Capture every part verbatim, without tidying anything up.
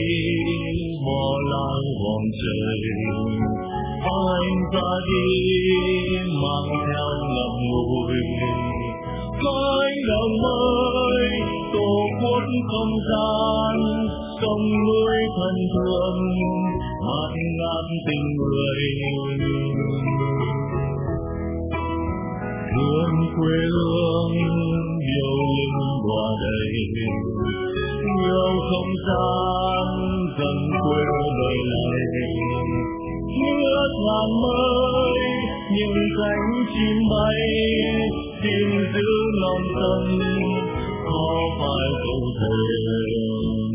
bỏ lang vòng trời, anh ra đi mang theo ngậm ngùi cánh đồng mới tổ quốc không gian sông núi thân thương mát ngát tình người. Hương quê hương yêu linh đọa đầy yêu không gian dần quê đời này nước ngàn mới những cánh chim bay tìm giữ non sông có phải không thềm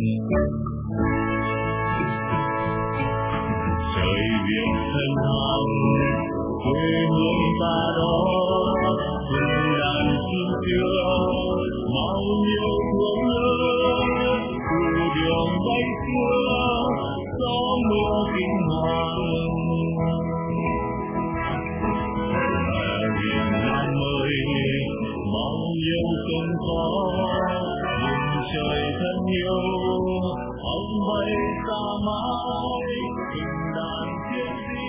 trời biển thân hàng quê hương ta đó từng đàn chim chưa bao nhiêu thương nhớ từ đường bay xưa gió mưa kinh hoàng miền Nam ơi bao nhiêu cơn gió vùng trời thân yêu ông bay xa mãi từng đàn thiên di.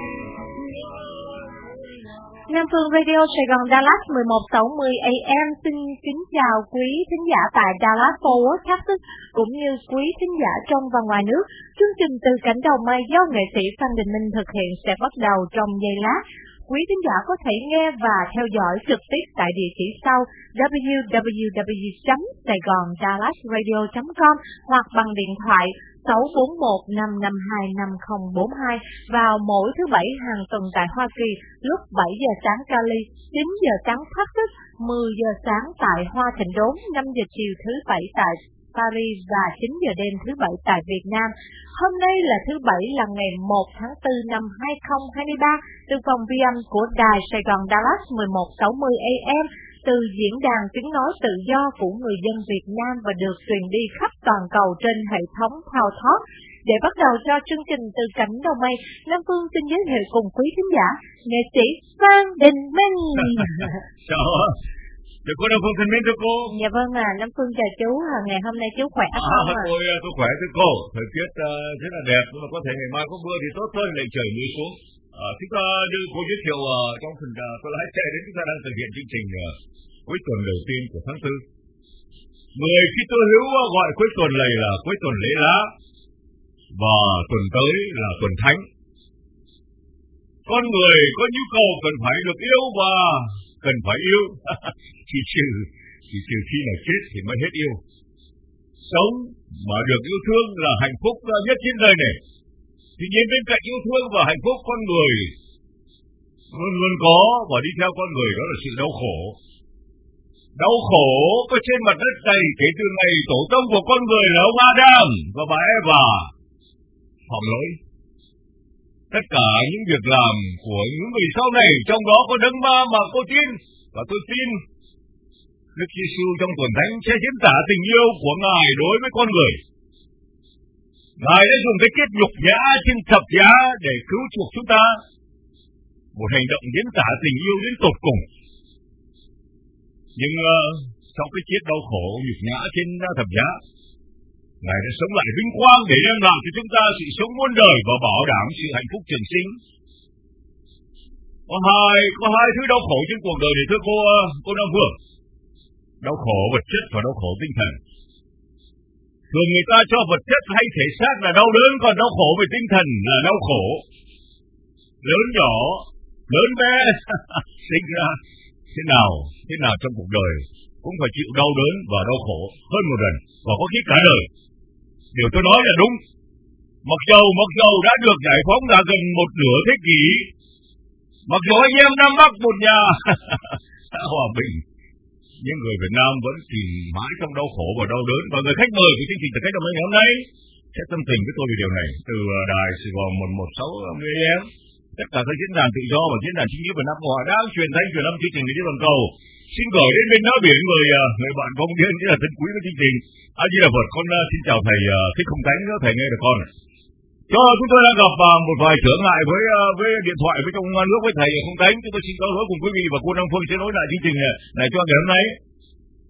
Nam Phương Radio Sài Gòn Dallas mười một sáu mươi A M xin kính chào quý thính giả tại Dallas Fort Worth, Texas cũng như quý thính giả trong và ngoài nước. Chương trình Từ Cảnh Đầu Mây do nghệ sĩ Phan Đình Minh thực hiện sẽ bắt đầu trong giây lát. Quý thính giả có thể nghe và theo dõi trực tiếp tại địa chỉ sau w w w chấm saigon dallas radio chấm com hoặc bằng điện thoại sáu bốn một năm năm hai năm không bốn hai vào mỗi thứ bảy hàng tuần tại Hoa Kỳ lúc bảy giờ sáng Cali, chín giờ sáng Texas, mười giờ sáng tại Hoa Thịnh Đốn, năm giờ chiều thứ bảy tại Paris và chín giờ đêm thứ bảy tại Việt Nam. Hôm nay là thứ bảy là ngày một tháng tư năm hai không hai ba từ phòng vi âm của Đài Sài Gòn Dallas mười một sáu mươi A M từ diễn đàn tiếng nói tự do của người dân Việt Nam và được truyền đi khắp toàn cầu trên hệ thống Thao Talk. Để bắt đầu cho chương trình Từ Cảnh Đầu Mây, Nam Phương xin giới thiệu cùng quý khán giả nghệ sĩ Phan Đình Minh. Chào Chào cô Nam Phương thân mến thưa cô. Dạ vâng à, Nam Phương chào chú. Ngày hôm nay chú khỏe không? À, tôi tôi khỏe thưa cô. Thời tiết uh, rất là đẹp nhưng mà có thể ngày mai có mưa thì tốt hơn lại trời mưa xuống. À, chúng ta như cô giới thiệu uh, trong phần uh, tôi lái xe đến chúng ta đang thực hiện chương trình uh, cuối tuần đầu tiên của tháng tư. Người khi tôi hữu uh, gọi cuối tuần này là cuối tuần lễ lá và tuần tới là tuần thánh. Con người có nhu cầu cần phải được yêu và cần phải yêu. chỉ trừ chỉ trừ khi nào chết thì mới hết yêu. Sống mà được yêu thương là hạnh phúc nhất trên đời này. Tuy nhiên bên cạnh yêu thương và hạnh phúc, con người luôn luôn có và đi theo con người đó là sự đau khổ. Đau khổ có trên mặt đất này kể từ ngày tổ tông của con người là ông Adam và bà Eva phạm lỗi. Tất cả những việc làm của những người sau này, trong đó có đấng ma mà cô tin và tôi tin Đức Giêsu trong tuần thánh sẽ diễn tả tình yêu của Ngài đối với con người. Ngài đã dùng cái kết nhục nhã trên thập giá để cứu chuộc chúng ta, một hành động diễn tả tình yêu đến tột cùng. Nhưng uh, sau cái chết đau khổ nhục nhã trên thập giá, Ngài đã sống lại vinh quang để đem lại cho chúng ta sự sống muôn đời và bảo đảm sự hạnh phúc trường sinh. Có hai có hai thứ đau khổ trên cuộc đời này thưa cô cô Nam Phương. Đau khổ vật chất và đau khổ tinh thần. Thường người ta cho vật chất hay thể xác là đau đớn, còn đau khổ về tinh thần là đau khổ. Lớn nhỏ, lớn bé, sinh ra thế nào thế nào trong cuộc đời cũng phải chịu đau đớn và đau khổ hơn một lần và có khi cả đời. Điều tôi nói là đúng. Mặc dầu mặc dầu đã được giải phóng đã gần một nửa thế kỷ, mặc dù anh em Nam Bắc một nhà đã hòa bình, nhưng người Việt Nam vẫn chìm mãi trong đau khổ và đau đớn. Và người khách mời của chương trình Từ Cách Đầu Mây ngày hôm nay sẽ tâm tình với tôi về điều này từ đài Sài Gòn một một sáu mươi A M. Tất cả các diễn đàn tự do và diễn đàn chính nghĩa Việt Nam Hòa đang truyền thanh truyền âm chương trình đến toàn cầu. Xin gửi đến bên áo biển người người bạn công viên rất là thân quý với chương trình. A Di Đà Phật. Con xin chào thầy Thích Không Thánh, thầy nghe được con. Cho chúng tôi đang gặp một vài trở ngại với với điện thoại với trong nước với thầy Không Thánh. Chúng tôi xin có lỗi cùng quý vị và cô Nam Phương sẽ nối lại chương trình này cho ngày hôm nay.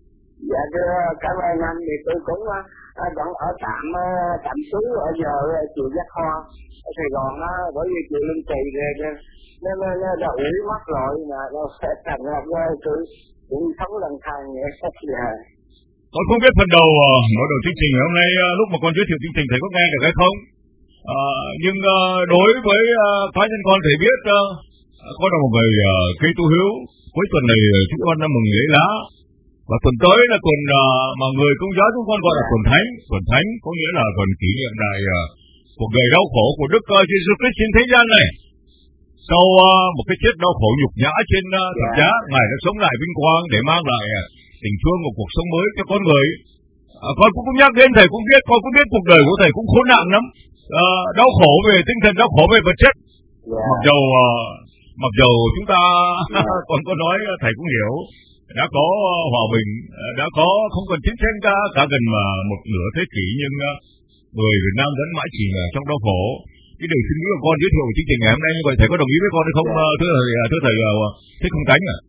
Dạ thưa cảm ơn anh, thì tôi cũng uh, vẫn ở tạm uh, tạm trú ở giờ uh, chùa Giác Hoa ở Sài Gòn đó, bởi vì chùa Linh Kỳ rồi nó nó nó đã ủi mất rồi mà nó sẽ thành ra tôi cũng sống lần thang vậy dạ. Con không biết phần đầu uh, mở đầu chương trình hôm nay uh, lúc mà con giới thiệu chương trình thầy có nghe được hay không? Uh, nhưng uh, đối với uh, cá nhân con thầy biết uh, con là một người uh, cây tu hiếu. Cuối tuần này uh, chúng con đã mừng lễ lá. Và tuần tới là tuần uh, mà người Công giáo chúng con gọi là tuần thánh. Tuần thánh có nghĩa là tuần kỷ niệm đại uh, cuộc đời đau khổ của Đức uh, Giêsu Christ trên thế gian này. Sau uh, một cái chết đau khổ nhục nhã trên uh, thập giá, Ngài đã sống lại vinh quang để mang lại uh, tình thương một cuộc sống mới cho con người. À, con cũng, cũng nhắc đến thầy cũng biết, con cũng biết cuộc đời của thầy cũng khốn nạn lắm. À, đau khổ về tinh thần, đau khổ về vật chất. Yeah. Mặc dầu uh, mặc dầu chúng ta yeah. còn có nói thầy cũng hiểu, đã có uh, hòa bình, uh, đã có không cần chiến tranh cả, cả gần mà một nửa thế kỷ, nhưng uh, người Việt Nam vẫn mãi chỉ uh, trong đau khổ. Cái điều suy nghĩ của con giới thiệu chương trình ngày hôm nay như vậy, thầy có đồng ý với con hay không? Yeah. Uh, thưa thầy, uh, thưa thầy uh, Thích Không Tánh à?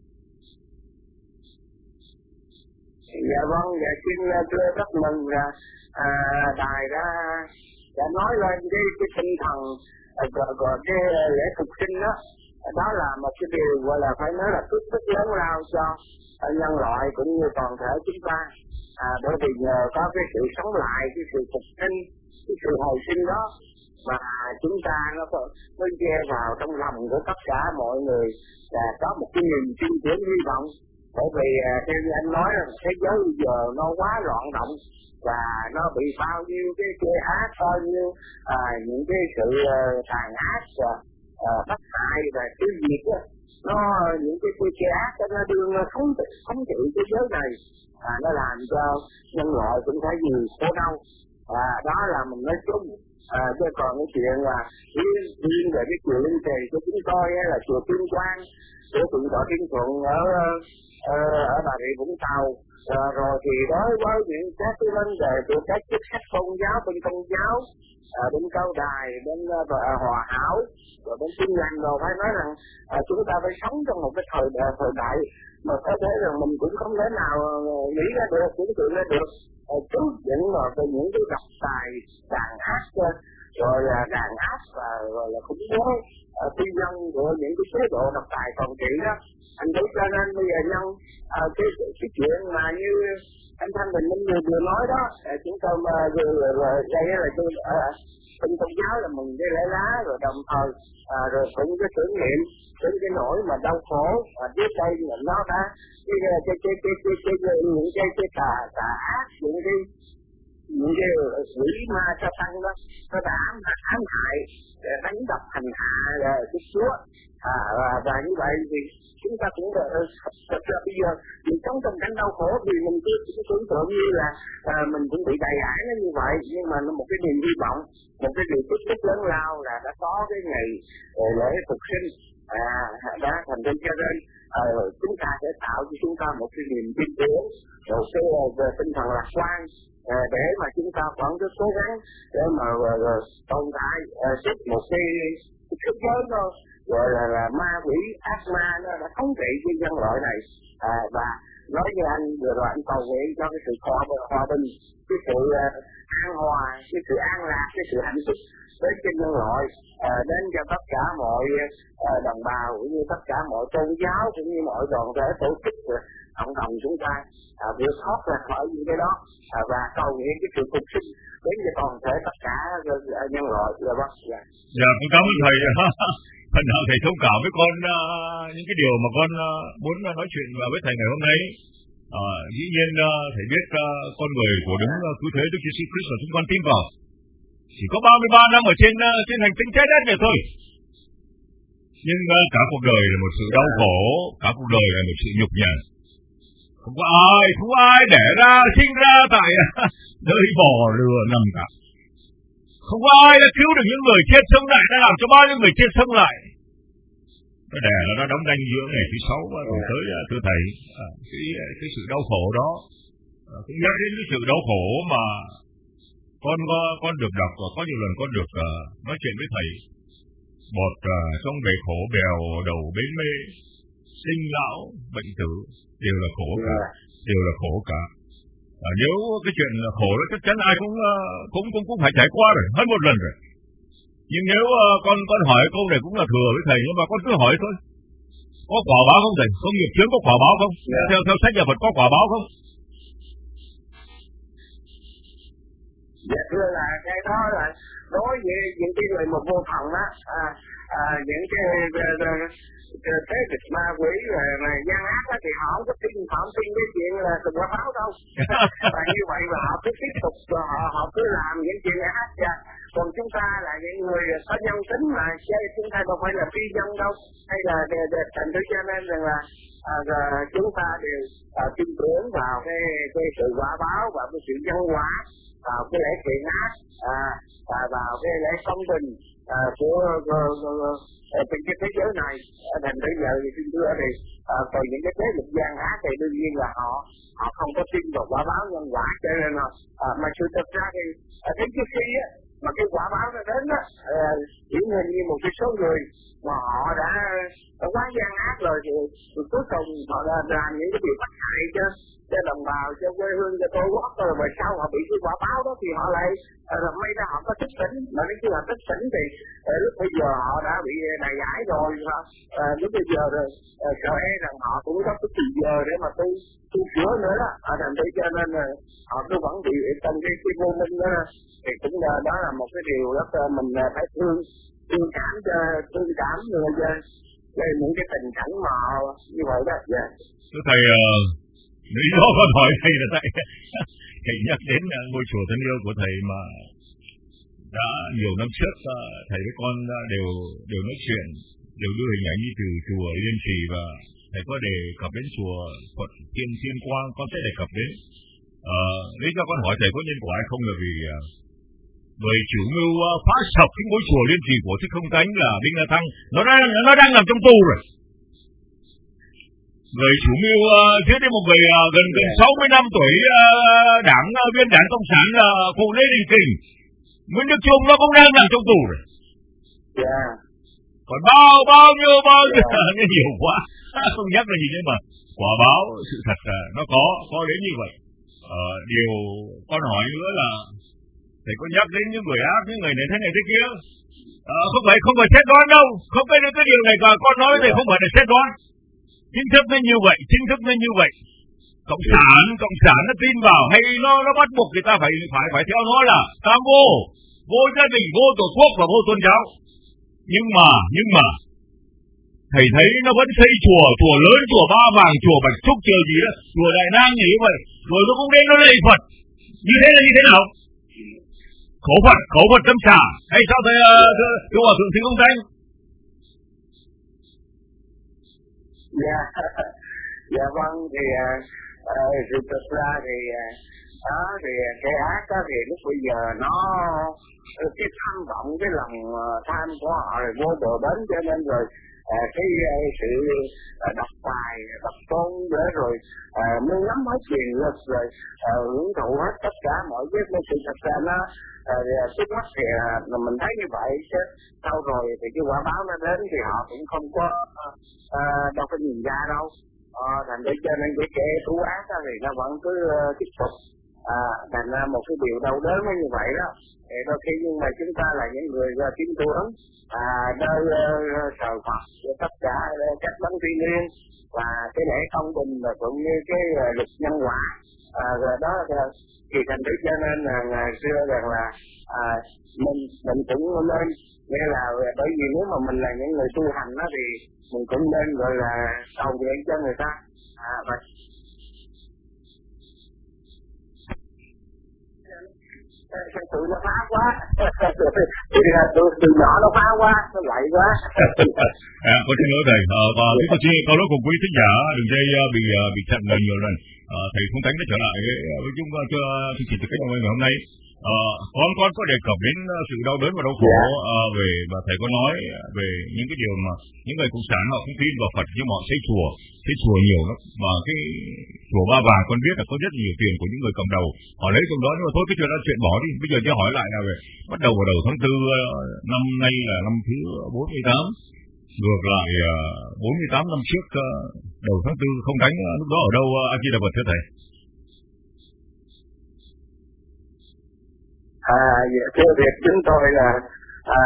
Dạ vâng, dạ xin thưa rất mừng là à, đài đã đã nói lên cái cái tinh thần gọi gọi cái lễ phục sinh đó, đó là một cái điều gọi là phải nói là phước rất lớn lao cho nhân loại cũng như toàn thể chúng ta, à, bởi vì nhờ có cái sự sống lại, cái sự phục sinh, cái sự hồi sinh đó mà chúng ta nó mới gieo vào trong lòng của tất cả mọi người là có một cái niềm tin tưởng hy vọng. Bởi vì theo như anh nói là thế giới bây giờ nó quá loạn động và nó bị bao nhiêu cái cái ác, bao nhiêu à, những cái sự uh, tàn ác và uh, bất hại và tiêu diệt đó, nó những cái cái, cái ác đó, nó đương thống thống trị thế giới này, à, nó làm cho nhân loại cũng phải nhiều khổ đau, và đó là mình nói chung. À, chứ còn cái chuyện là riêng riêng về cái chùa Linh Kỳ của chúng tôi là chùa Tuyên Quang, của Thượng tọa Thiên Thuận ở ở, ở Bà Rịa Vũng Tàu, à, rồi thì đối với những các cái vấn đề của các chức sắc tôn giáo, bên Công giáo, à, bên Cao Đài, bên uh, Hòa Hảo, rồi bên Tin Lành, rồi phải nói rằng à, chúng ta phải sống trong một cái thời đại, thời đại mà có thể rằng mình cũng không thể nào nghĩ ra được, tưởng tượng ra được trước những rồi về những cái độc tài đàn áp, rồi là đàn áp và rồi là khủng bố tư nhân của những cái chế độ độc tài còn trị đó. Anh thấy cho nên bây giờ nhân à, cái, cái cái chuyện mà như anh Thanh Bình Minh vừa vừa nói đó, à, chúng tôi mà vừa vừa đây là tôi ở bên Công giáo là mừng cái lễ lá, rồi đồng thời à, rồi cũng cái tưởng niệm đến cái nỗi mà đau khổ và trước đây là nó đã cái cái cái cái cái cái, cái, cái những cái cái tà tà ác, những cái những cái quỷ ma sa tăng đó nó đã ám, ám hại, đánh đập hành hạ cái Chúa, à, và, và như vậy thì chúng ta cũng thật ra bây giờ mình sống trong cảnh đau khổ vì mình cứ tưởng tượng như là à, mình cũng bị đầy ải nó như vậy, nhưng mà nó một cái niềm hy vọng, một cái điều tích tích lớn lao là đã có cái ngày lễ phục sinh, à, đã thành ra cho nên à, chúng ta sẽ tạo cho chúng ta một cái niềm tin tưởng, một cái về tinh thần lạc quan, à, để mà chúng ta vẫn cứ cố gắng để mà uh, tồn tại uh, trước một cái thế giới nó gọi là, là ma quỷ ác ma nó đã thống trị cái nhân loại này, à, và nói như anh vừa rồi anh cầu nguyện cho cái sự hòa, hòa bình, cái sự uh, an hòa, cái sự an lạc, cái sự hạnh phúc với trên nhân loại, à, đến cho tất cả mọi uh, đồng bào cũng như tất cả mọi tôn giáo cũng như mọi đoàn thể tổ chức uh, cộng đồng chúng ta à, vượt thoát ra khỏi những cái đó, à, và cầu nguyện cái sự phục sinh đến cho toàn thể tất cả uh, nhân loại. Dạ vâng. Dạ. Dạ, con cảm ơn thầy. Phần nào thầy thông cảm với con uh, những cái điều mà con uh, muốn uh, nói chuyện với thầy ngày hôm nay. Uh, dĩ nhiên uh, thầy biết uh, con người của đấng uh, cứu thế Đức Giêsu Christ mà chúng con tin vào chỉ có ba mươi ba năm ở trên uh, trên hành tinh trái đất này thôi. Nhưng uh, cả cuộc đời là một sự đau khổ, cả cuộc đời là một sự nhục nhã. Không có ai, không có ai đẻ ra, sinh ra tại nơi bò lừa nằm cả. Không có ai đã cứu được những người chết sống lại, đã làm cho bao nhiêu người chết sống lại. Nó đẻ là nó đóng đanh giữa ngày thứ sáu và rồi tới thưa thầy, à, cái, cái sự đau khổ đó, à, cũng nhắc đến cái sự đau khổ mà con có con được đọc và có nhiều lần con được uh, nói chuyện với thầy. Một uh, trong bể khổ bèo đầu bến mê, sinh lão bệnh tử đều là khổ cả, đều là khổ cả. À, nếu cái chuyện khổ đó chắc chắn ai cũng cũng cũng cũng phải trải qua rồi, hết một lần rồi. Nhưng nếu uh, con con hỏi câu này cũng là thừa với thầy, nhưng mà con cứ hỏi thôi. Có quả báo không thầy? Có nghiệp chướng có quả báo không? Yeah. Theo theo sách nhà Phật có quả báo không? Dạ thưa là cái đó là đối với những cái người một vô thần á, à, à, những cái thế kịch ma quỷ mà gian ác á thì họ không có tin, họ không tin cái chuyện là từng quả báo đâu. Và như vậy mà họ cứ tiếp tục họ họ cứ làm những chuyện ác ra. Còn chúng ta là những người có nhân tính mà chứ chúng ta đâu phải là phi nhân đâu, hay là thành thứ cho nên rằng là à, chúng ta đều à, tin tưởng vào cái cái sự quả báo và cái sự nhân quả, vào cái lễ thiện ác, à, và vào cái lễ công bình à, của trên cái thế giới này. Thành bây giờ thì xin thưa thì à, còn những cái thế lực gian ác thì đương nhiên là họ họ không có tin vào quả báo nhân quả, cho nên là à, mà sự thật ra thì à, đến trước khi á mà cái quả báo nó đến á, chỉ hình như một cái số người mà họ đã, đã quá gian ác rồi thì, thì cuối cùng họ đã làm những cái điều bất hại cho cho đồng bào, cho quê hương, cho tổ quốc, rồi mà sau họ bị cái quả báo đó thì họ lại rồi may ra họ có thức tỉnh, mà nếu như là thức tỉnh thì lúc bây giờ họ đã bị đày ải rồi, à, lúc bây giờ rồi sợ e rằng họ cũng có cái thời giờ để mà tu tu sửa nữa đó, à, thành thế cho nên là họ cứ vẫn bị trong cái cái vô minh đó, thì cũng là đó là một cái điều rất mình phải thương thương cảm cho thương cảm người về những cái tình cảnh mà như vậy đó. Dạ. Thưa thầy, uh, lý do con hỏi thầy là thầy thầy nhắc đến uh, ngôi chùa thân yêu của thầy mà đã nhiều năm trước uh, thầy với con uh, đều đều nói chuyện, đều đưa hình ảnh đi từ chùa Liên Trì, và thầy có đề cập đến chùa Phật Thiên Thiên Quang, con sẽ đề cập đến. Uh, lý do con hỏi thầy có nhân quả hay không là vì uh, người chủ mưu uh, phá sập cái ngôi chùa Liên Trì của Thích Không Thánh là Đinh La Thăng, nó đang nó đang nằm trong tù rồi. Người chủ mưu uh, giết đến một người uh, gần gần sáu mươi năm tuổi, uh, đảng uh, viên đảng cộng sản là uh, cụ Lê Đình Kình, Nguyễn Đức Chung, nó cũng đang nằm trong tù rồi. Yeah. Còn bao bao nhiêu bao nhiêu yeah. nhiều quá không nhắc là gì, nhưng mà quả báo sự thật là nó có có đến như vậy. Uh, điều con hỏi nữa là thầy có nhắc đến những người ác, những người này thế này thế kia, à, không phải không phải xét đoán đâu, không phải cái điều này mà con nói thì không phải là xét đoán, chính thức nên như vậy, chính thức nên như vậy. Cộng sản cộng sản nó tin vào hay nó nó bắt buộc người ta phải phải phải theo nó là tam vô, vô gia đình, vô tổ quốc và vô tôn giáo. Nhưng mà nhưng mà thầy thấy nó vẫn xây chùa, chùa lớn, chùa Ba Vàng, chùa Bạch Trúc, chùa gì đó, chùa Đại Nang như vậy, rồi nó cũng đến nó lạy Phật. Như thế là như thế nào? Khẩu Phật, khẩu Phật tâm xả hay sao thầy thưa thưa hòa thượng Thích Không Thánh? Dạ, dạ vâng, thì sự thật ra thì đó thì cái ác đó thì lúc bây giờ nó cái tham vọng, cái lòng tham của họ rồi vô bờ bến, cho nên rồi À, cái sự à, đọc bài, đọc tôn để rồi à, muốn nắm hết quyền lực rồi à, hưởng thụ hết tất cả mọi cái sự thật ra nó à, trước mắt thì à, mình thấy như vậy, chứ sau rồi thì cái quả báo nó đến thì họ cũng không có à, đâu có nhìn ra đâu. À, thành để cho nên cái kẻ thú ác đó thì nó vẫn cứ uh, tiếp tục à, thành ra một cái điều đau đớn như vậy đó. Thì đôi khi nhưng mà chúng ta là những người uh, tín ngưỡng à, nơi uh, thờ Phật tất cả uh, các đấng thiên liêng và cái lễ công bình và cũng như cái uh, luật nhân quả à, rồi đó uh, thì thành thử cho nên là uh, ngày xưa rằng là à, mình mình cũng nên nghĩa là bởi vì nếu mà mình là những người tu hành đó thì mình cũng nên gọi là cầu nguyện cho người ta à, và thật sự nó phá quá thì là từ, từ nhỏ nó phá quá, nó vậy quá. À, con xin lỗi thầy, à, và chúng tôi xin câu nói cùng quý thính giả đường dây bị bị chặn lời nhiều lần. À, thầy Không Thánh đã trở lại với chúng cho chương trình từ cách ngày hôm nay. À, con con có đề cập đến sự đau đớn và đau khổ à, về và thầy có nói về những cái điều mà những người cộng sản họ không tin vào Phật nhưng mà họ xây chùa, xây chùa nhiều lắm, và cái chùa Ba Vàng con biết là có rất nhiều tiền của những người cầm đầu họ lấy trong đó, nhưng mà thôi cái chuyện đó chuyện bỏ đi. Bây giờ cho hỏi lại là về bắt đầu vào đầu tháng tư năm nay là năm thứ bốn mươi tám, ngược lại bốn mươi tám năm trước đầu tháng tư Không Thánh lúc đó ở đâu A Di Đà Phật thưa thầy? À, thưa việc chúng tôi là à,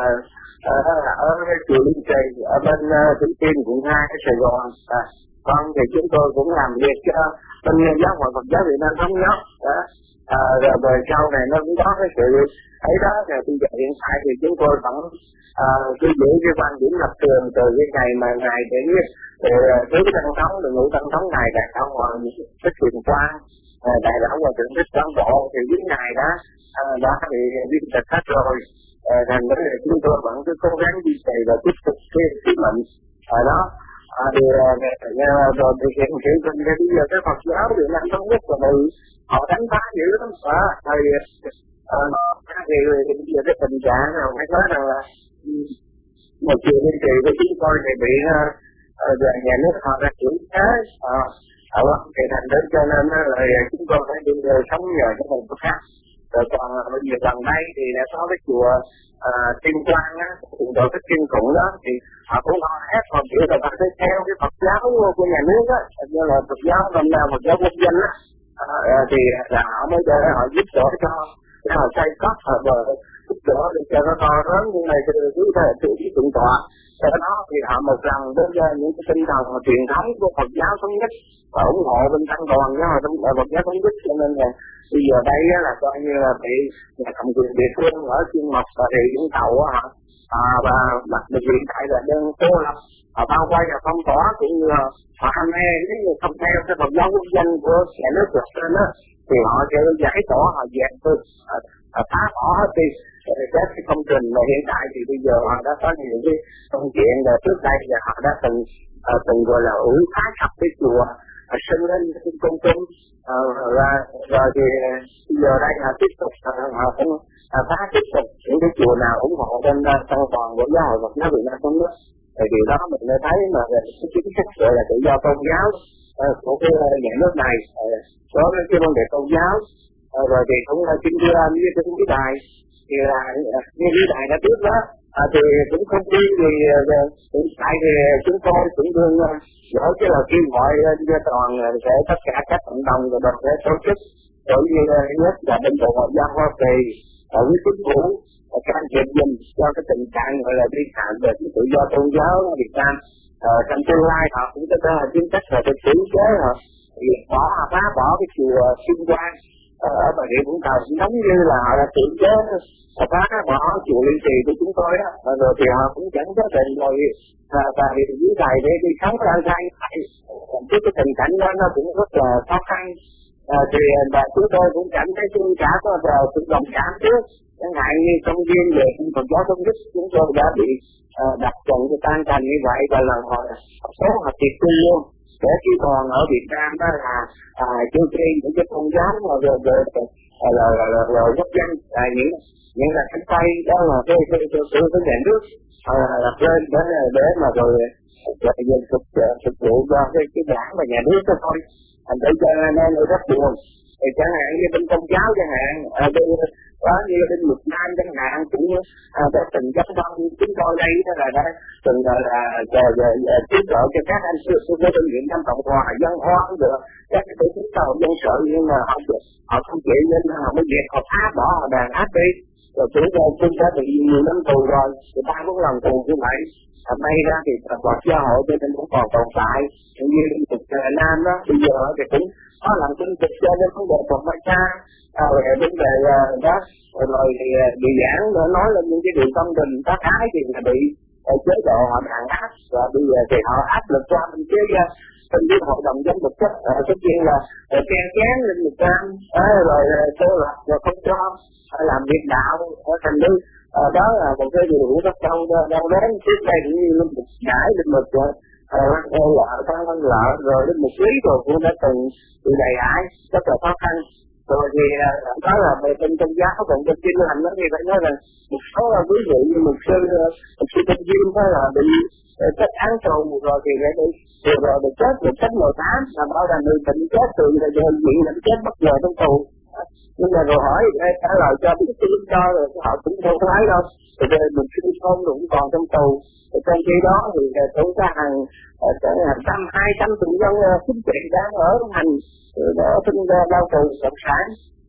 à, ở chùa Linh Trì ở bên Thủ Thiêm quận hai ở Sài Gòn. À, còn thì chúng tôi cũng làm việc cho bên giáo hội Phật giáo Việt Nam thống nhất. Đó. À, rồi về sau này nó cũng có cái sự ấy đó. Rồi bây giờ hiện tại thì chúng tôi vẫn à, cứ giữ cái quan điểm lập trường từ cái ngày mà ngày để thứ tăng thống, được ngũ tăng thống này đại đạo hoàng thích thiền quang, đại đạo hòa thượng thích quán bộ thì với ngày đó à, đã bị viên tịch hết rồi. À, thành ra là chúng tôi vẫn cứ cố gắng duy trì và tiếp tục cái sứ mệnh ở đó. À, thì rồi thì hiện hiện tình thì bây giờ cái Phật giáo Việt Nam thống nhất là bị họ đánh phá dữ lắm. À, thì à, thì bây giờ cái tình trạng nào phải nói rằng là một chiều Linh Trì với chúng tôi thì bị uh, nhà nước họ ra kiểm chế ở uh, thì thành đến cho nên là chúng tôi phải đi sống nhờ cái vùng khác. Rồi còn bây giờ gần đây thì đã có cái chùa uh, Tiên Quang á, chùa đội cái Tiên Cụng đó thì họ cũng họ ép họ chịu là phải theo cái Phật giáo của nhà nước á, như là Phật giáo Nam Nam Phật giáo quốc dân á, uh, thì là họ mới để họ giúp đỡ cho để họ xây cất họ bờ giúp đỡ để cho nó to lớn như này từ dưới thế từ dưới thượng tọa. Sau đó thì họ một lần đối với những cái tinh thần truyền thống của Phật giáo thống nhất và ủng hộ bên tăng đoàn với họ trong Phật giáo thống nhất, cho nên là bây giờ đây là coi như là bị nhà cầm quyền địa phương ở Xuyên Mộc và Rịa Vũng Tàu á, à, và đặc biệt hiện tại là đơn cô lập họ bao quay và phong tỏa cũng như là họ ham mê nếu như không theo cái Phật giáo quốc dân của nhà nước lập trên đó thì họ sẽ giải tỏa họ dẹp tôi phá bỏ hết đi các cái công trình mà hiện tại thì bây giờ họ đã có những cái công chuyện là trước đây là họ đã từng uh, từng gọi là ủi phá sập cái chùa uh, sinh lên cái công chúng uh, và rồi thì bây giờ đây họ tiếp tục uh, họ cũng uh, phá tiếp tục những cái chùa nào ủng hộ bên uh, tăng đoàn của giáo hội Phật giáo Việt Nam thống nhất. Thì điều đó mình mới thấy mà cái chính sách gọi là tự do tôn giáo uh, của cái uh, nhà nước này uh, đối với cái vấn đề tôn giáo. À, rồi thì cũng là kinh đưa anh với cái cái đài thì là như cái đài đã biết đó à, thì cũng không biết thì hiện tại thì chúng tôi cũng đương gửi cái lời kêu gọi cho toàn để tất cả các cộng đồng và đoàn thể tổ chức cũng như nhất là bên Bộ Ngoại giao Hoa Kỳ ở với chính phủ can thiệp dùm cho cái tình trạng gọi là vi phạm về cái tự do tôn giáo ở Việt Nam. À, trong tương lai họ cũng có thể chính sách về cái xử chế họ thì bỏ phá bỏ cái chùa Tiên Quang ở Bà Rịa Vũng Tàu cũng giống như là họ đã tự chế phá bỏ chùa Linh Trì của chúng tôi đó, rồi thì họ cũng chẳng có tiền rồi và, và thì dưới này để đi sống lang thang trước cái tình cảnh đó nó cũng rất là khó khăn. À, thì và chúng tôi cũng cảm thấy chung cả có vào sự đồng cảm trước, chẳng hạn như công viên về Phật giáo thống nhất chúng tôi đã bị uh, đặt trận cho tan thành như vậy và lần hồi số họ tiệt tu luôn. Để khi còn ở Việt Nam đó là à, chương trình những cái tôn giáo mà rồi rồi rồi rồi rồi quốc dân là những những là cánh tay đó là cái cái cái cái nhà nước đặt lên để để mà rồi rồi dân phục phục vụ cho cái cái đảng và nhà nước đó thôi. Thành bây giờ nên rất buồn. Thì chẳng hạn như bên tôn giáo chẳng hạn ở bên đó như bên Việt Nam chẳng hạn cũng đã từng chấp nhận chúng tôi đây đó là đã từng là là tiếp trợ cho các anh sư sư bên Việt Nam Cộng hòa dân hóa được các cái tổ chức xã hội dân sự nhưng mà họ họ không chịu nên họ mới việc họ phá bỏ họ đàn áp đi rồi chúng tôi chúng ta bị nhiều năm tù rồi thì ba bốn lần tù như vậy. Thật may ra thì Phật giáo hội cho nên cũng còn tồn tại như Phật Nam đó bây giờ thì cũng có làm chính trực cho nên vấn đề Phật Mai Cha rồi vấn đề đó rồi thì bị giảng nói lên những cái điều tâm tình tác ái thì là bị chế độ họ đàn áp và bây giờ thì họ áp lực qua bên phía bên phía hội đồng giám mục chất tất nhiên là khen chán lên một trăm rồi cô lập rồi không cho làm việc đạo ở thành đi. À, đó là một cái điều rất đau đau đớn. Trước đây cũng như linh mục giải linh mục rồi lăng lợ tăng lăng lợ rồi linh mục lý rồi cũng đã từng bị đầy ải rất là khó khăn. Rồi thì đó là về bên tôn giáo còn bên tin lành đó thì phải nói là một số là ví dụ như một sư một sư Tinh Diêm đó là bị kết án tù rồi thì phải đi rồi rồi được chết được chết mười tám là bảo là người bệnh chết từ là giờ viện bệnh chết bất ngờ trong tù. Nhưng mà rồi hỏi trả lời cho biết cái lý do rồi họ cũng không thấy đâu. Thì bây giờ mình sinh không cũng còn trong tù. Thì trong khi đó thì chúng ta hàng hàng trăm hai trăm tù nhân chính trị đang ở hành đó sinh ra đau tù cộng sản.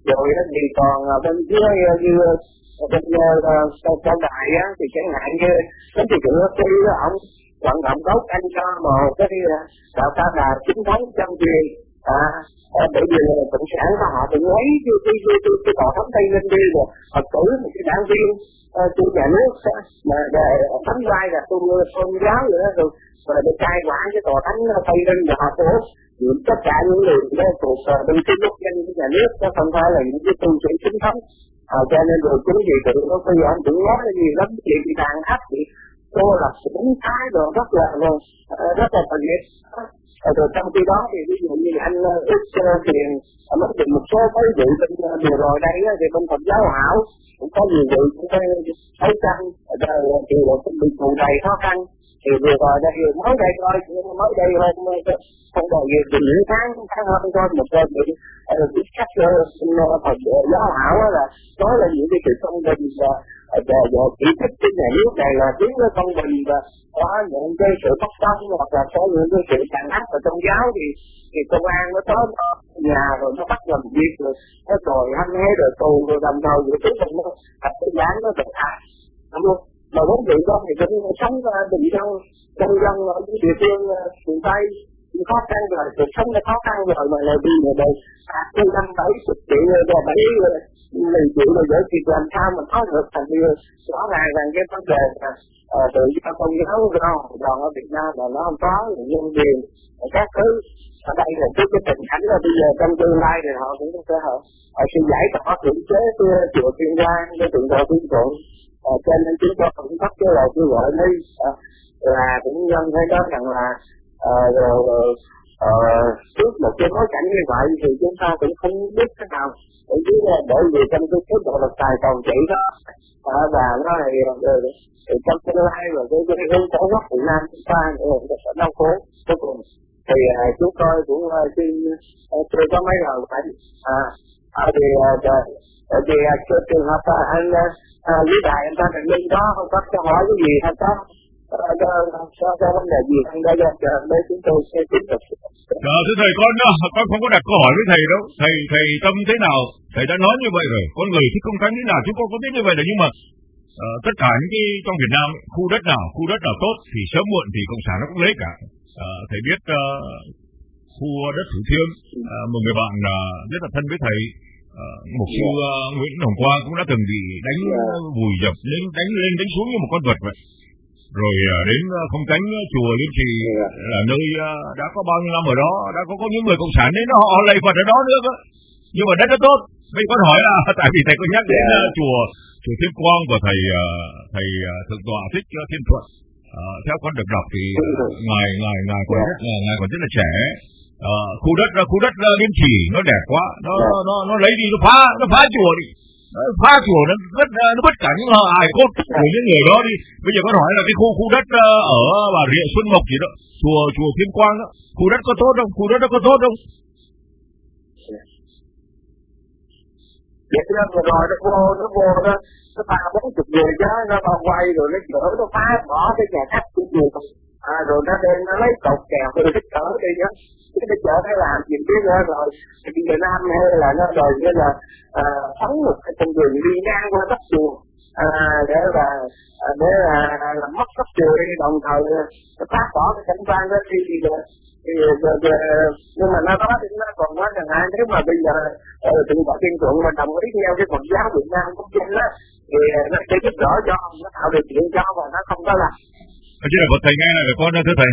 rồi thì còn bên dưới như bên trong đại á thì chẳng hạn như cái thì cửa khi ông vận động tốt anh cho một cái đạo ta là chính thống trong truyền à bởi vì cộng sản của họ tự lấy cái cái cái cái, cái tòa thánh tây lên đi rồi họ cử một cái đảng viên của nhà nước mà để thánh vai là tôn tôn giáo vậy đó rồi rồi để cai quản cái tòa thánh tây lên và họ phố những tất cả những người đó thuộc bên cái quốc danh của nhà nước nó không phải là những cái tu sĩ chính thống à, cho nên rồi chính vì tự nó bây giờ anh cũng nói là gì lắm chuyện bị đàn áp bị cô là cũng thái rồi rất là rồi rất là phần nghiệp rồi trong khi đó thì ví dụ như anh ít tiền mất được một số mấy vụ bên vừa rồi đây thì bên Phật giáo hảo cũng có nhiều vụ cũng thấy thấy chăng rồi thì cũng bị tù đầy khó khăn thì vừa rồi đây mới đây thôi mới đây hôm không còn nhiều thì những tháng tháng hơn thôi một lần bị biết khách Phật giáo hảo là nói là những cái sự công bình và và và chỉ trích cái nhà nước này là tiếng nó công bình và có những cái sự bất công hoặc là có những cái sự tàn ác ở trong giáo thì thì công an nó tới nhà rồi nó bắt làm việc rồi nó rồi hăng hế rồi tù rồi đồng thời rồi chúng mình nó thật cái dáng nó được hại đúng không mà muốn bị đó thì cũng sống bình dân dân dân ở những địa phương miền Tây khó khăn rồi cuộc sống nó khó khăn rồi mà lại đi người đây phạt từ năm bảy chục triệu rồi bảy mười triệu rồi vậy thì làm sao mà có được thành điều rõ ràng rằng cái vấn đề là tự do tôn giáo còn ở Việt Nam là nó không có nhân quyền các thứ ở đây là cái cái tình cảnh là bây giờ trong tương lai thì họ cũng sẽ họ họ sẽ giải tỏa cưỡng chế cái chùa Thiên Quang cái tượng thờ Thiên Phượng cho nên chúng tôi cũng bắt cái lời kêu gọi đây là cũng nhân thấy đó rằng là trước một cái bối cảnh như vậy thì chúng ta cũng không biết thế nào để biết là bởi vì trong cái chế độ độc tài còn chỉ đó à, và nó là thì trong tương lai rồi cái cái hướng tới gốc Việt Nam chúng ta sẽ sẽ đau khổ cuối cùng thì à, chúng tôi cũng xin chưa có mấy lần phải à thì thì trường hợp anh lý đại anh ta thành minh đó không có câu hỏi cái gì hay có cho cho vấn đề gì anh đã ra chờ đây chúng tôi sẽ tiếp tục. Dạ thưa thầy con con không có đặt câu hỏi với thầy đâu. Thầy thầy tâm thế nào thầy đã nói như vậy rồi. Con người thì không tránh thế nào chúng con có biết như vậy rồi nhưng mà uh, tất cả những cái trong Việt Nam khu đất nào khu đất nào tốt thì sớm muộn thì cộng sản nó cũng lấy cả. Uh, thầy biết uh, khu đất Thủ Thiêm uh, một người bạn uh, rất là thân với thầy. Uh, một sư uh, Nguyễn Hồng Quang cũng đã từng bị đánh vùi dập lên đánh lên đánh xuống như một con vật vậy. Rồi đến Không Cánh chùa Liên Trì là nơi đã có bao nhiêu năm ở đó đã có có những người cộng sản đến họ, họ lạy Phật ở đó nữa cơ. Nhưng mà đất nó tốt. Bây con hỏi là tại vì thầy có nhắc đến yeah. chùa chùa Thiên Quang của thầy thầy thượng tọa Thích Thiên Thuận. À, theo con được đọc thì ngài ngài ngài còn rất là ngài còn rất là trẻ. À, khu đất khu đất Liên Trì nó đẹp quá, nó nó nó lấy đi nó phá nó phá chùa đi. Phá chùa nó rất nó bất cả những hài cốt của những người đó đi. Bây giờ con hỏi là cái khu khu đất ở Bà Rịa Xuân Mộc gì đó, chùa chùa Thiên Quang đó, khu đất có tốt không? Khu đất nó có tốt không? Vậy nên vừa rồi nó vô nó vô đó nó ba bốn chục người chứ nó bao quay rồi nó chở nó phá bỏ cái nhà khách của chùa à, rồi nó đem nó lấy cột kèo rồi nó chở đi đó cái nó chở phải làm gì biết nữa rồi thì Việt Nam hay là nó rồi như là phóng một cái con đường đi ngang qua đất chùa à, để là để là làm mất đất chùa đi đồng thời phá bỏ cái cảnh quan đó đi thì thì nhưng mà nó đó thì nó còn nói rằng ai nếu mà bây giờ tự bảo Thiên Thượng mà đồng ý theo cái Phật giáo Việt Nam quốc dân đó thì nó sẽ giúp đỡ cho nó tạo điều kiện cho và nó không có là chứ là Phật thầy nghe là con đó thưa thầy.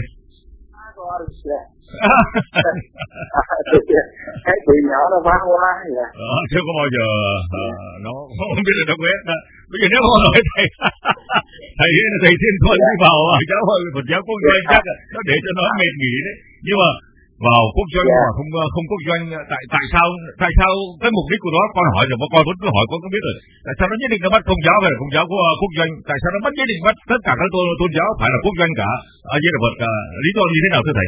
Cái chuyện nhỏ nó phá quá vậy. Ờ, chứ có bao giờ uh, nó không biết là nó quét đó. Bây giờ nếu không nói thầy thầy thầy Thiên Thuận đi vào giáo hội Phật giáo quốc doanh chắc nó để cho nó mệt nghỉ đấy. Nhưng mà vào quốc doanh mà không không quốc doanh tại tại sao tại sao cái mục đích của nó con hỏi rồi con vẫn cứ hỏi con có biết rồi tại sao nó nhất định nó bắt công giáo về công giáo của quốc doanh tại sao nó bắt nhất định bắt tất cả các tôn tôn giáo phải là quốc doanh cả ở dưới Phật cả lý do như thế nào thưa thầy?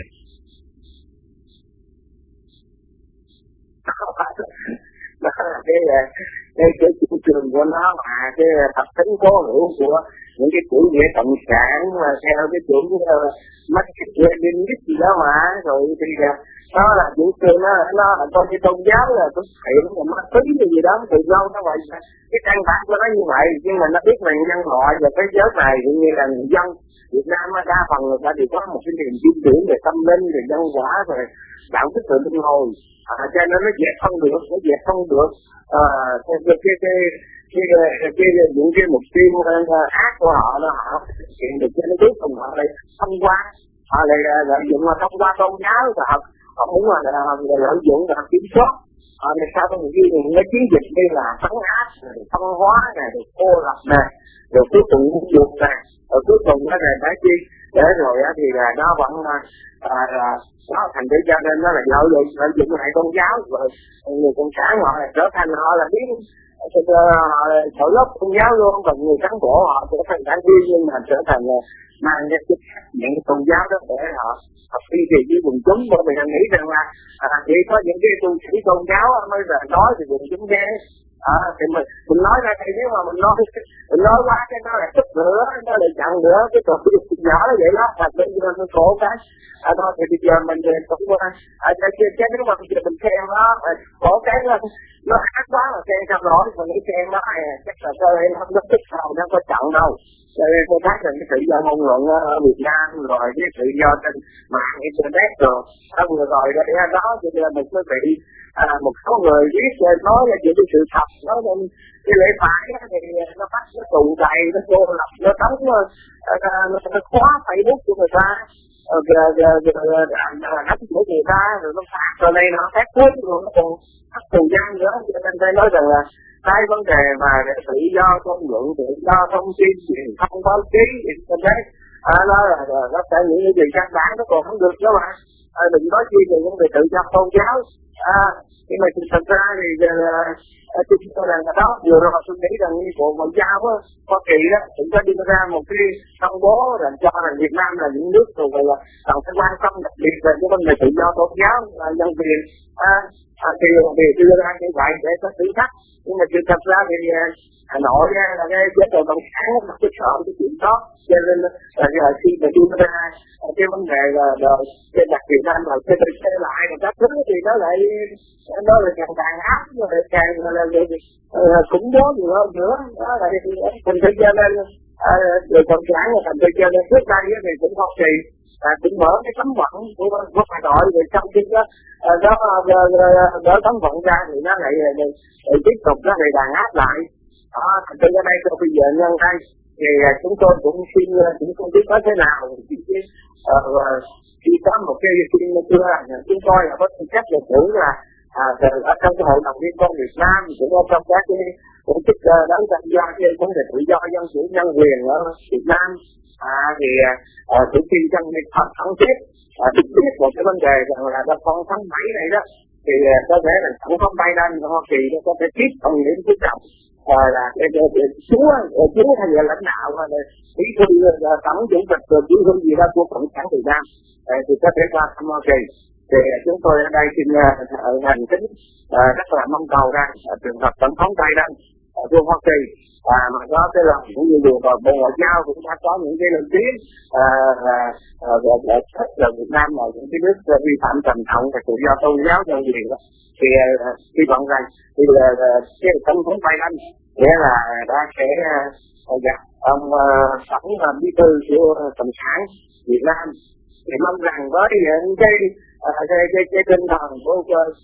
Đó là cái cái cái chủ trương của nó mà cái tập tính cố hữu của những cái chủ nghĩa cộng sản mà theo cái chủ nghĩa Marxist Leninist gì đó mà rồi thì đó là chủ trương nó nó là coi như tôn giáo là thực hiện là ma túy gì đó từ lâu nó vậy. Cái căn bản của nó như vậy, nhưng mà nó biết rằng nhân loại và thế giới này cũng như là người dân Việt Nam đa phần người ta đều có một cái niềm tin tưởng về tâm linh, về nhân quả, về đạo đức tự linh hồn, à, cho nên nó dẹp không được, nó dẹp không được à, cái cái cái cái cái, cái, cái những cái mục tiêu ác của họ nó họ hiện được cho nó cuối cùng họ lại thông qua họ lại lợi dụng mà thông qua tôn giáo và họ họ muốn là lợi dụng và kiểm soát họ này sao có những cái những cái chiến dịch như là phấn áp, phân hóa này, rồi cô lập này, rồi cuối cùng cũng dục này, rồi cuối cùng nó là đã chi để rồi thì là nó vẫn à, là nó thành tự cho nên nó là lợi dụng lợi dụng lại tôn giáo rồi người cộng sản họ là trở thành họ là biến họ là thổi lớp tôn giáo luôn, và người cán bộ họ trở thành đảng viên nhưng mà trở thành mang cái chức những tôn giáo đó để họ học đi thì với quần chúng, bởi vì họ nghĩ rằng là à, chỉ có những cái tu sĩ tôn giáo mới là nói thì quần chúng nghe. À, thì mình, mình nói ra đây nếu mà mình nói mình nói quá cái nó lại tức nữa, nó lại chặn nữa cái trò nhỏ nó vậy đó, và bây giờ nó khổ cái à, thôi thì bây giờ mình cũng à, cái cái nếu mà bây giờ mình xem nó khổ cái nó nó ác quá mà xem không nổi, mình nghĩ xem nó chắc là cơ nó không có tức đâu, nó có chặn đâu. Cho nên tôi thấy rằng cái tự do ngôn luận ở Việt Nam rồi cái tự do trên mạng internet rồi nó vừa rồi đó đó cho nên mình mới bị à, một số người viết nói là chuyện cái sự thật, nói nên cái lễ phải thì nó bắt nó tụ đầy, nó cô lập, nó đóng nó, nó, nó khóa Facebook của người ta, rồi nắm của người ta, rồi nó phạt rồi đây nó phát thuế rồi nó còn bắt tù giam nữa. Cho nên tôi nói rằng là cái vấn đề mà tự do ngôn luận, tự do thông tin, truyền thông báo chí, internet à, nó là nó sẽ những cái gì căn bản nó còn không được đó mà. À, đừng nói chi về vấn đề tự do tôn giáo. À, nhưng mà thực ra thì tôi uh, tôi rằng là đó vừa rồi tôi nghĩ rằng như bộ ngoại giao á Hoa Kỳ đó cũng có đưa ra một cái thông bố rằng cho rằng Việt Nam là những nước rồi là cần phải quan tâm đặc biệt về cái vấn đề tự do tôn giáo và nhân quyền. À, à, thì thì đưa ra như vậy để có thử thách, nhưng mà thực ra thì Hà Nội là cái chế độ cộng sản nó cứ sợ cái chuyện đó, cho nên là khi mà đưa ra cái vấn đề là cái đặc biệt Nam là cái tự lại và các thứ thì nó lại nó lại càng càng áp, nó lại càng là khủng bố nhiều hơn nữa. Đó là thành tự cho nên người cộng sản là thành tự cho nên trước đây thì cũng Hoa Kỳ à, cũng mở cái tấm vận của của Hà Nội, rồi trong khi đó đó đỡ tấm vận ra thì nó lại tiếp tục nó lại đàn áp lại. Đó, thành tự ở đây tôi bây giờ nhân đây thì chúng tôi cũng xin cũng không biết có thế nào thì khi có một cái xin chưa chúng tôi là có tư cách là tưởng là à, ở trong cái hội đồng liên con Việt Nam cũng có trong các cái tổ chức đấu tranh do cái vấn đề tự do dân chủ nhân quyền ở Việt Nam à, thì cử tri dân Việt Nam thẳng tiếp được biết một cái vấn đề rằng là trong con tháng bảy này đó thì có thể là tổng thống Biden của Hoa Kỳ nó có thể tiếp ông Nguyễn Phú Trọng rồi là cái chúa chúa hay là lãnh đạo hay là bí thư tổng chủ tịch rồi bí thư gì đó của cộng sản Việt Nam thì có thể qua thăm Hoa Kỳ. Thì chúng tôi ở đây xin hành kính rất là mong cầu rằng trường hợp tổng thống Biden của Hoa Kỳ à, mà có cái lòng cũng như điều bộ ngoại giao cũng đã có những cái lời tiếng rất là Việt Nam là những cái nước vi phạm trầm trọng về tự do tôn giáo nhân quyền đó, thì hy vọng rằng thì cái tổng thống Biden nghĩa là đã sẽ gặp ông tổng bí thư của cộng sản Việt Nam, thì mong rằng với những cái cái cái cái tinh thần của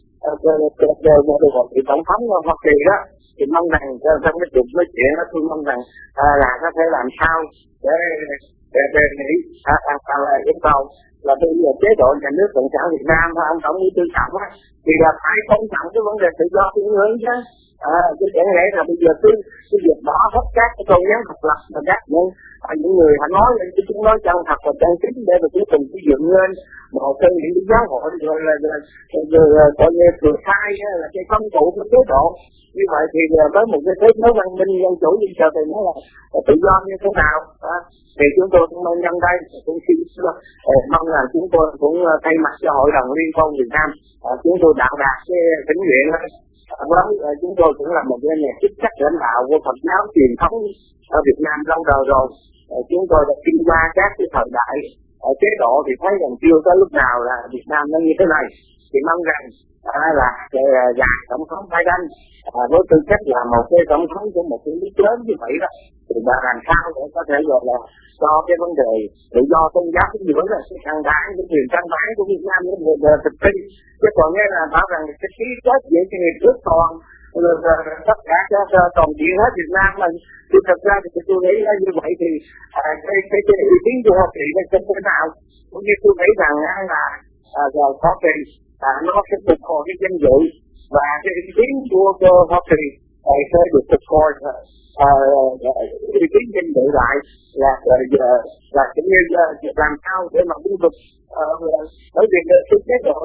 cái tổng thống Hoa Kỳ đó thì mong rằng trong cái cuộc nói chuyện đó tôi mong rằng à, là có thể làm sao để để để nghĩ à, à, à, là yêu cầu là bây giờ chế độ nhà nước cộng sản Việt Nam và ông tổng bí thư Trọng á thì là phải tôn trọng cái vấn đề tự do tín ngưỡng chứ. À, chứ chẳng lẽ là bây giờ cứ cái việc bỏ hết các cái tôn giáo độc lập và các những à, những người họ nói lên cái chúng nói chân thật và chân chính để mà cuối cùng xây dựng lên một trong những cái giáo hội rồi là coi như thừa sai là cái công cụ của chế độ. Như vậy thì với một cái thế giới văn minh dân chủ dân chờ thì nó là tự do như thế nào à, thì chúng tôi cũng mong nhân đây cũng xin mong là chúng tôi cũng thay mặt cho hội đồng Liên Phong Việt Nam à, chúng tôi đạo đạt cái tín nguyện với chúng tôi cũng là một cái nhà chức trách lãnh đạo của Phật giáo truyền thống ở Việt Nam lâu đời rồi. Chúng tôi đã kinh qua các cái thời đại ở chế độ thì thấy rằng chưa tới lúc nào là Việt Nam nó như thế này. Thì mong rằng à, là dạ tổng thống Biden à, với tư cách là một cái tổng thống của một cái nước lớn như vậy đó, thì đã làm sao để có thể gọi là cho cái vấn đề tự do tôn giáo cái gì đó là cái căn bản, cái quyền căn bản của Việt Nam nó được thực thi. Chứ còn nghe là bảo rằng cái ký kết giữa cái nghiệp nước toàn tất cả các toàn diện hết Việt Nam mà thì thật ra thì tôi nghĩ là như vậy thì à, cái cái cái ý kiến của Hoa Kỳ nó không thể nào, cũng như tôi nghĩ rằng là à, Hoa Kỳ à, nó sẽ phục hồi cái danh dự và cái ý kiến của Hoa Kỳ à, sẽ được phục hồi à, ý kiến danh dự lại là là, là cũng như làm sao để mà tiếp tục bởi vì cái chế độ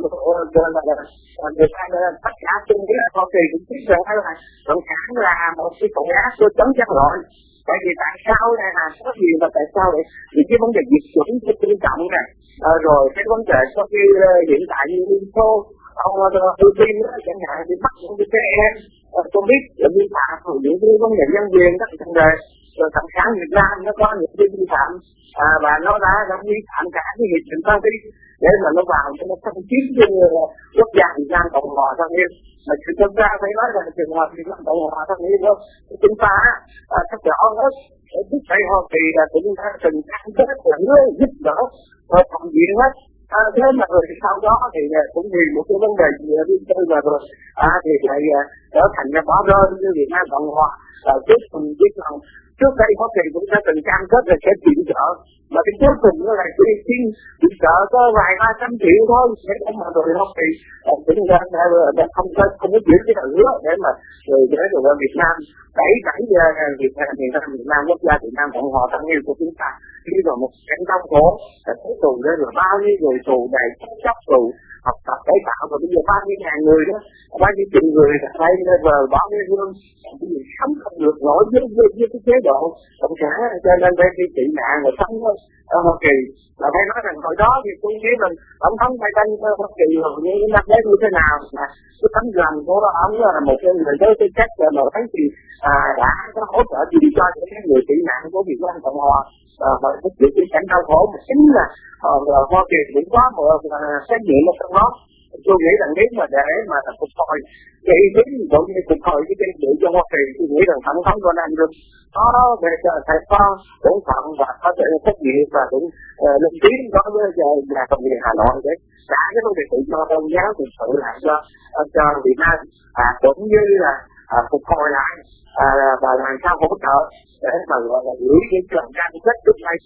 là người ta tất cả tôi nghĩ là Hoa Kỳ cũng biết rằng là cộng sản là một cái tội ác tôi chống chất loại. Tại vì tại sao này là có gì mà tại sao vậy? Vì cái vấn đề diệt chủng rất quan trọng này, à, rồi cái vấn đề có cái hiện tại như Liên Xô, ông Putin chẳng hạn thì bắt những cái trẻ em, tôi biết là vi phạm những cái vấn đề nhân quyền các vấn đề, rồi cộng sản Việt Nam nó có những cái vi phạm à, và nó đã đã vi phạm cả cái hiệp định Paris để mà nó vào cho nó xâm chiếm cái quốc gia Việt Nam Cộng hòa Thân Yêu. Mà chúng ta phải nói là trường hợp Việt Nam Cộng hòa Thân Yêu đó, chúng ta rất rõ hết trước đây Hoa Kỳ là cũng đã từng cam kết là hứa giúp đỡ và phòng diện hết. À, thế mà rồi sau đó thì cũng vì một cái vấn đề gì ở biên tư mà rồi à, thì lại trở thành ra bỏ rơi như Việt Nam Cộng hòa. À, trước cùng biết rằng trước đây Hoa Kỳ cũng đã từng cam kết là sẽ viện trợ, mà cái cuối cùng nó lại chỉ xin viện trợ có vài ba trăm triệu thôi, sẽ không mà rồi Hoa Kỳ cũng ra đã không có không có giữ cái lời hứa để mà rồi để rồi Việt Nam đẩy đẩy Việt Nam Việt Nam Việt Nam quốc gia Việt Nam Cộng hòa Thân Yêu của chúng ta đi vào một cảnh đau khổ, cuối cùng đây là bao nhiêu người tù đầy chấp tù học tập cải tạo, và bây giờ bao nhiêu ngàn người đó, bao nhiêu triệu người đây vừa bao nhiêu hương bây giờ sống không được nổi với với, với cái chế độ cộng sản, cho nên đây đi tị nạn và sống ở Hoa Kỳ. Là phải nói rằng hồi đó thì tôi nghĩ rằng tổng thống Biden ở Hoa Kỳ rồi như năm đấy như thế nào, mà cái tấm lòng của ông là một cái người tới tư cách là một tháng thì à, đã có hỗ trợ gì cho những cái người tị nạn của Việt Nam Cộng hòa và cái chuyện cái cảnh đau khổ mà chính là Hoa Kỳ cũng có một xét nghiệm ở trong đó. Tôi nghĩ rằng nếu mà để mà phục hồi cái ý kiến cũng như phục hồi cái danh dự cho Hoa Kỳ, tôi nghĩ rằng tổng thống Donald Trump có về phải có bổn phận và có thể trách nhiệm và cũng lên tiếng đối với nhà cầm quyền Hà Nội để trả cái vấn đề tự do tôn giáo thực sự lại cho cho Việt Nam à, cũng như là à, phục hồi lại à, và làm sao hỗ trợ để mà gọi là giữ cái trường cam kết trước đây.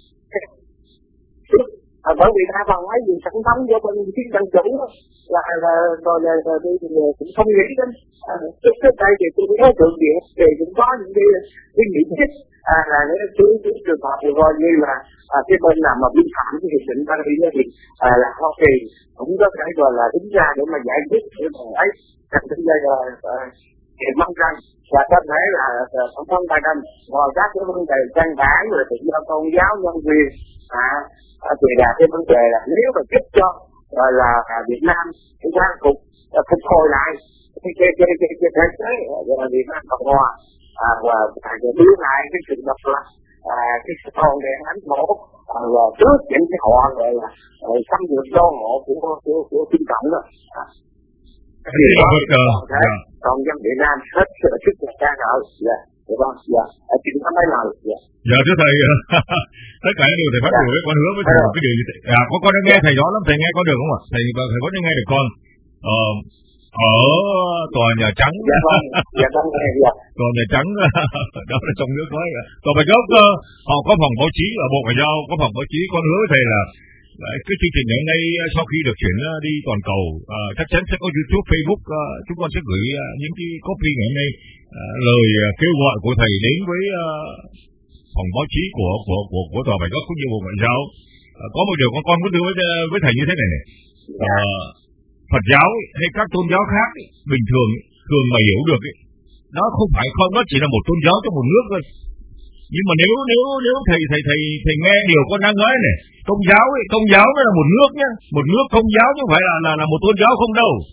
À, bởi vì đa phần mấy gì tổng thống do bên phía dân chủ là là rồi là đi thì cũng không nghĩ đến à, trước trước đây thì tôi thấy thượng viện thì cũng có những cái cái nghị quyết à, là những cái cái trường hợp thì coi như là à, cái bên nào mà vi phạm cái hiệp định Paris thì à, là Hoa Kỳ cũng có thể gọi là đứng ra để mà giải quyết cái vấn ấy. Thành ra là thì mong rằng và có thể là tổng thống Biden ngoài các cái vấn đề căn bản rồi tự do tôn giáo nhân quyền à, thì là cái vấn đề là nếu mà giúp cho gọi là Việt Nam cái quan cục phục hồi lại cái cái cái cái cái thế giới là Việt Nam Cộng hòa à, và phải đưa lại cái sự độc lập à, cái sự còn đèn ánh nổ và trước những cái họ gọi là xâm lược đô hộ của của của Trung Cộng đó. Thì đó thế còn dân Việt Nam hết sức là ca ngợi. Dạ, được không? Dạ, chị có mấy lời. Dạ. Dạ thưa thầy, tất cả những điều thầy phát biểu với con hứa với thầy một cái điều như thế. À, có con đã nghe thầy rõ lắm, thầy nghe con được không ạ? Thầy thầy vẫn nghe được con. Ờ, ở tòa Nhà Trắng. Dạ vâng, dạ vâng, dạ. Tòa Nhà Trắng đó là trong nước nói. Tòa Bạch Ốc họ có phòng báo chí ở Bộ Ngoại giao, có phòng báo chí. Con hứa với thầy là cái chương trình ngày hôm nay sau khi được chuyển đi toàn cầu à, chắc chắn sẽ có YouTube, Facebook, à, chúng con sẽ gửi à, những cái copy ngày hôm nay à, lời à, kêu gọi của thầy đến với à, phòng báo chí của của của của tòa Bạch Ốc cũng như Bộ Ngoại giao. À, có một điều con con muốn đưa với với thầy như thế này này, à, Phật giáo ấy, hay các tôn giáo khác ấy, bình thường ấy, thường mà hiểu được ấy, nó không phải không, nó chỉ là một tôn giáo trong một nước thôi. Nhưng mà nếu nếu nếu thầy thầy thầy thầy nghe điều con đang nói này, công giáo ấy, công giáo nó là một nước nhá, một nước công giáo chứ không phải là là là một tôn giáo không đâu.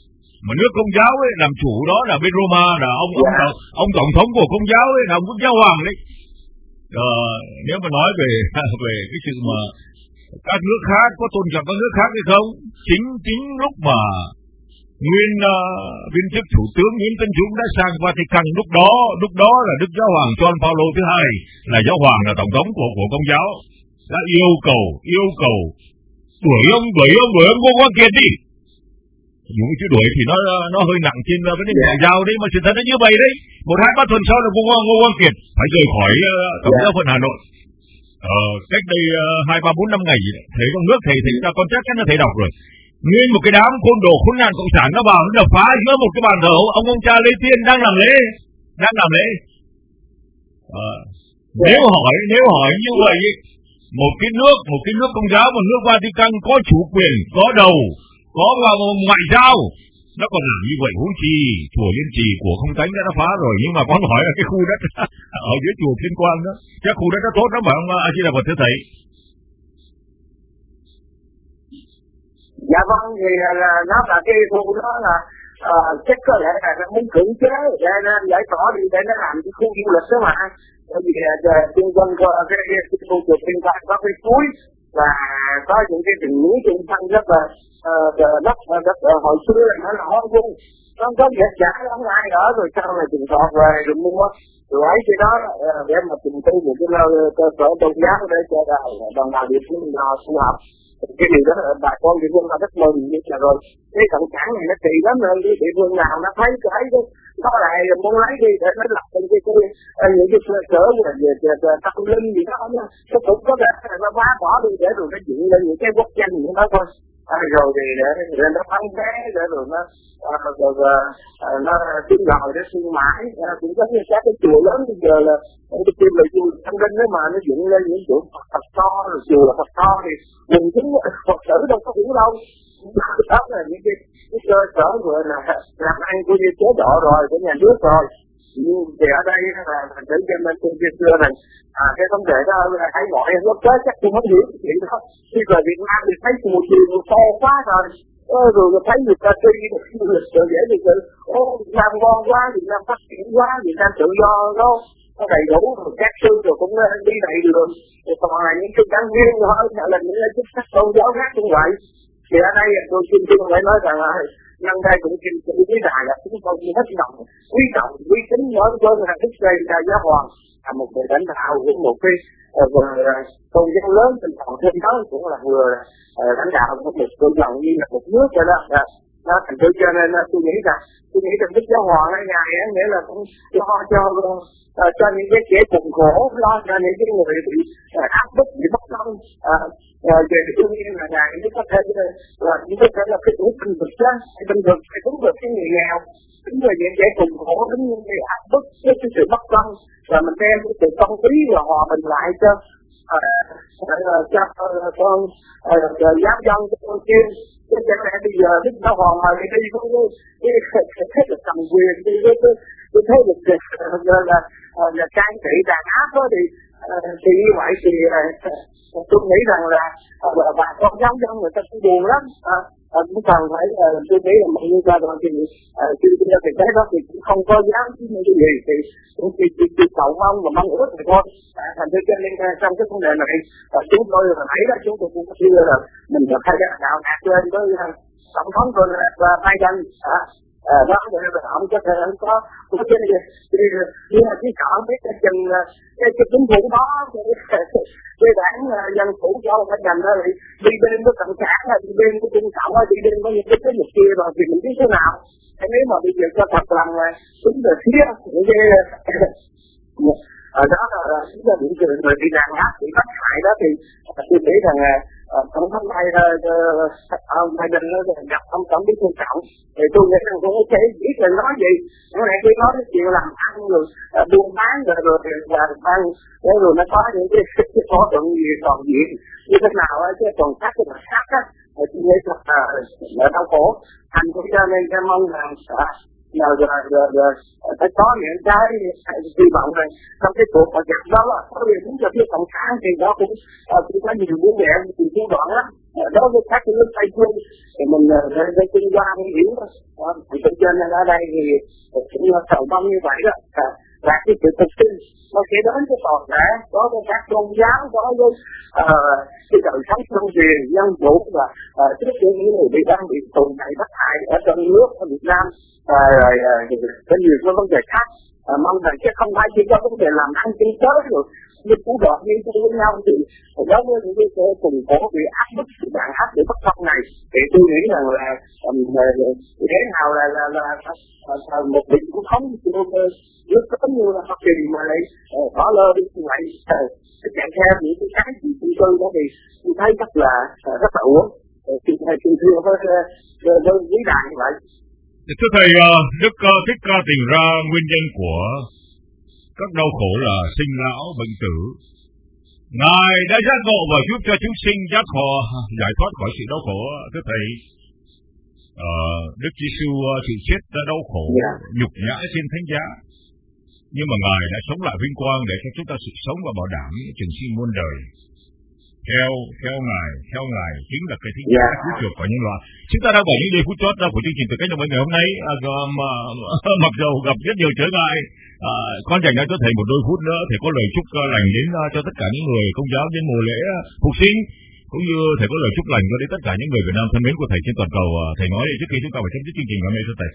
mà nước Công giáo ấy làm chủ đó là bên Roma, là ông ông ông, ông tổng thống của Công giáo ấy là ông Quốc giáo hoàng đấy. Ờ, nếu mà nói về về cái sự mà các nước khác có tôn trọng các nước khác hay không, chính chính lúc mà nguyên uh, viên chức thủ tướng Nguyễn Tân Dũng đã sang Vatican, lúc đó lúc đó là Đức Giáo hoàng John Paul thứ hai, là giáo hoàng, là tổng thống của của Công giáo, đã yêu cầu yêu cầu đuổi ông đuổi ông đuổi ông Ngô Quang Kiệt đi. Dùng cái chữ đuổi thì nó nó hơi nặng trên vấn đề ngoại giao đấy, mà sự thật nó như vậy đấy. Một hai ba tuần sau là Ngô Ngô Quang Kiệt phải rời khỏi uh, tổng giáo phận Hà Nội. Ờ, cách đây hai ba bốn năm ngày gì đấy, thầy trong nước thầy thầy ta con chắc chắn là thầy đọc rồi. Nguyên một cái đám côn đồ khốn nạn cộng sản nó vào nó đập phá giữa một cái bàn thờ ông ông cha Lê Thiên đang làm lễ, đang làm lễ. Ờ, nếu hỏi nếu hỏi như vậy, một cái nước một cái nước Công giáo, một nước Vatican có chủ quyền, có đầu, có ngoại giao, nó còn làm như vậy, huống chi chùa Liên Trì của Không Thánh đã phá rồi. Nhưng mà con hỏi là cái khu đất ở dưới chùa Thiên Quang đó, cái khu đất nó tốt lắm mà ông A Di Đà Phật thưa thầy. Dạ vâng, thì là, là nó là cái khu đó là uh, chắc có lẽ là nó muốn cưỡng chế để nó giải tỏa đi, để nó làm cái khu du lịch đó mà. Bởi vì xung quanh cái cái khu chùa Thiên Quang có cái suối và có những cái rừng núi xung quanh rất là uh, đất đất uh, hồi xưa là nó là hoang vu, nó có việc trả không ai ở, rồi sau này trùng trọt về rồi mua rồi ấy cái đó uh, để mà trùng tu một cái cơ sở tôn giáo để cho đồng bào địa phương nào phù hợp. Cái điều đó bà con địa phương là rất mừng như là rồi cái cộng sản này nó kỳ lắm, nên cái địa phương nào nó thấy cái đó nó lại muốn lấy đi để nó lập những cái cái những cái cơ sở về về tâm linh gì đó, nó cũng có thể nó phá bỏ đi để rồi nó dựng lên những cái quốc danh như đó thôi. À, rồi thì để, để nó phán vé để rồi nó à, rồi, à, nó tiếng gọi để xuyên mãi à, cũng giống như các cái chùa lớn bây giờ là cái chùa là chùa tâm linh đó mà nó dựng lên những chỗ Phật to rồi chùa Phật to thì mình chính Phật tử đâu có hiểu đâu. Đó là những cái, cái cơ sở gọi là làm ăn của như chế độ rồi của nhà nước rồi. Nhưng thì ở đây là thành thử cho nên tôi xưa rằng à, cái vấn đề đó là thấy mọi quốc tế chắc tôi không hiểu cái chuyện đó. Khi về Việt Nam thì thấy chùa chiền to quá rồi, ờ, rồi thấy người ta đi được du lịch rồi dễ được rồi, ô Việt Nam ngon quá, Việt Nam phát triển quá, Việt Nam tự do đó, nó đầy đủ rồi các sư rồi cũng đi đầy đường, rồi còn là những cái đảng viên thôi, là những cái chức sắc tôn giáo khác cũng vậy. Thì ở đây tôi xin tôi phải nói rằng là nhân đây cũng xin chữ với đại là chúng tôi hết lòng quý trọng quý tính nói với là Đức Giê Cha Giáo Hoàng là một người lãnh đạo của một cái vừa tôn giáo lớn trên toàn thế giới, cũng là vừa lãnh đạo của một tôn giáo như là một nước vậy đó. Đó thành thử cho nên tôi nghĩ rằng tôi nghĩ rằng Đức Giáo Hoàng ở ngày ấy nghĩa là cũng lo cho uh, cho những cái kẻ cùng khổ, lo cho những cái người bị uh, áp bức, bị bất công. Rồi về đương nhiên là ngài cũng có thể là cũng có thể là cái chủ bình vực đó, cái bình vực phải đúng được cái người nghèo, đúng rồi những kẻ cùng khổ, đúng như cái áp bức, cái sự bất công, và mình đem cái sự công trí và hòa bình lại cho cho con giáo dân cho con kia. Chứ chẳng lẽ bây giờ Đức Giáo Hoàng mà đi có cái thế lực cầm quyền, cái thế lực là là cai trị đàn áp đó thì thì như vậy thì tôi nghĩ rằng là bà con giáo dân người ta cũng buồn lắm. À, cũng cần phải uh, tôi nghĩ là mọi người ta rồi thì khi bây giờ thì cái đó thì cũng không có dám chứ cái gì thì cũng chỉ chỉ, chỉ cầu mong và mong ước thì thôi. À, thành ra cho nên trong cái vấn đề này uh, chúng tôi là thấy đó, chúng tôi cũng chưa là mình được thay đạo đạt lên với uh, tổng thống rồi và Biden. À, à, đó là ông có thể ông có có cái cái cái cái sợ biết cái chừng cái cái chính phủ đó cái đảng dân chủ cho phải dành đó thì đi bên với cộng sản hay đi bên với trung cộng hay đi bên với những cái cái mục kia rồi thì mình biết thế nào. Thế nếu mà bây giờ cho thật lòng là chúng về phía những cái ở đó là chúng ta bị người bị đàn áp bị bắt hại đó thì tôi nghĩ rằng tổng thống này ông Biden nó gặp ông tổng bí thư Trọng thì tôi nghĩ rằng cũng ok, biết là nói gì nó lại khi nói cái chuyện làm ăn rồi buôn bán rồi rồi và ăn rồi nó có những cái cái thỏa thuận gì toàn diện như thế nào á, chứ còn khác cái mặt khác á tôi nghĩ là là đau khổ. Thành cũng cho nên cho mong rằng rồi rồi rồi, rồi phải có những cái hy vọng này trong cái cuộc hội nhập đó là có điều muốn cho phía cộng sản thì đó cũng uh, cũng có nhiều bố mẹ nhiều giai đoạn lắm. Đối với các cái nước Tây phương thì mình lên trên kinh qua mới hiểu đó. Thì bên trên ở đây thì cũng cầu mong như vậy đó. À, và cái sự thực sinh nó sẽ đến với toàn thể đối với các tôn giáo, đối với uh, cái đời sống công quyền dân chủ và uh, trước những người bị đang bị tù đầy bất hại ở trong nước ở Việt Nam và uh, có nhiều cái vấn đề khác. À, mong rằng chứ không phải chỉ có vấn đề làm ăn kinh tế rồi nhưng cũng đọt nghiên cứu với nhau thì đối với những cái cùng cổ bị áp bức sự đàn áp để bất công này thì tôi nghĩ rằng là thế nào là là là, là, là một vị cũng không nước có nhiều là Hoa Kỳ mà lại bỏ lơ đi như vậy cái chạy theo những cái cái gì chung cư đó thì tôi thấy rất là rất là uổng xin xin thưa với với quý đại như vậy. Thưa thầy, Đức Thích Ca tìm ra nguyên nhân của các đau khổ là sinh lão bệnh tử. Ngài đã giác ngộ và giúp cho chúng sinh giác họ giải thoát khỏi sự đau khổ. Thưa thầy, uh, Đức Giêsu chịu chết đã đau khổ, yeah. nhục nhã trên thánh giá, nhưng mà Ngài đã sống lại vinh quang để cho chúng ta sự sống và bảo đảm trường sinh muôn đời. Theo theo ngài theo ngài chính là cái thánh giá cứu chuộc của nhân loại. Chúng ta đang vào những giây phút chót của chương trình từ cách đồng ngày hôm nay, à, mà, mặc dù gặp rất nhiều trở ngại, à, con dành cho thầy một đôi phút nữa thì có lời chúc lành đến uh, cho tất cả những người công giáo đến mùa lễ uh, phục sinh, cũng như thầy có lời chúc lành cho đến tất cả những người Việt Nam thân mến của thầy trên toàn cầu. Uh, thầy nói trước khi chúng ta phải chấm dứt chương trình ngày hôm nay thưa thầy.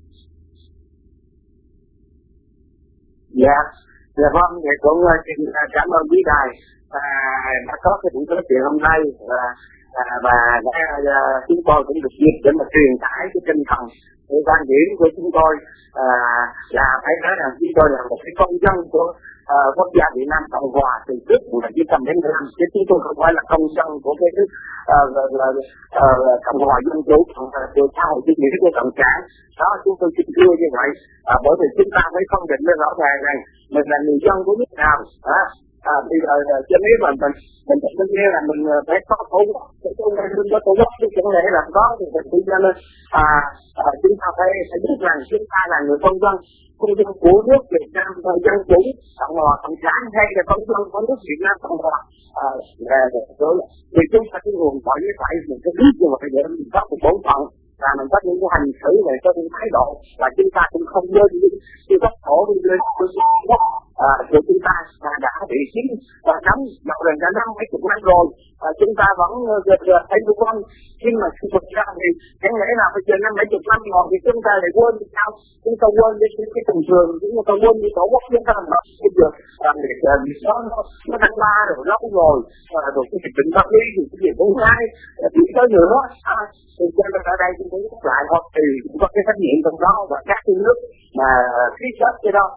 Dạ, dạ vâng, vậy cũng xin cảm ơn quý đài à, đã có cái buổi nói chuyện hôm nay và à, và đã, à, chúng tôi cũng được dịp để mà truyền tải cái tinh thần cái quan điểm của chúng tôi à, là phải nói rằng chúng tôi là một cái công dân của à, quốc gia Việt Nam Cộng Hòa từ trước một nghìn chín trăm chín mươi lăm, chứ chúng tôi không phải là công dân của cái nước à, là, à, Cộng Hòa Dân Chủ của xã hội chủ nghĩa của Cộng sản. Đó chúng tôi xin thưa như vậy, à, bởi vì chúng ta phải phân định với rõ ràng rằng mình là người dân của nước nào. À, À, bây giờ cho nếu mà mình mình mình nghe là mình phải có tổ quốc, cái công nghệ mình có tổ quốc chứ chẳng lẽ làm đó thì mình tự cho nên à, à chúng ta phải phải biết rằng chúng ta là người công dân công dân của nước Việt Nam dân chủ Cộng hòa Cộng sản hay là công dân của nước Việt Nam Cộng hòa à, rồi thì chúng ta cái nguồn gọi như vậy mình phải biết như vậy để mình có một bổn phận và mình có những cái hành xử về có những thái độ và chúng ta cũng không nên đi đi bắt khổ đi lên à, của chúng ta à, đã bị chiến và nắm mặc rằng đã năm mấy chục năm rồi à, chúng ta vẫn thấy đúng không khi mà sự thực ra thì chẳng lẽ là bây giờ năm mấy chục năm rồi thì chúng ta lại quên thì sao chúng ta quên đi cái tình trường chúng ta quên đi tổ quốc chúng ta làm bây giờ à, việc đó nó nó tháng ba rồi lâu rồi à, rồi cái dịch bệnh pháp lý thì cái gì cũng ngay chỉ tới nữa à, thì cho nên ở đây chúng tôi nhắc lại thôi thì cũng có cái trách nhiệm trong đó và các cái nước mà ký kết cái đó.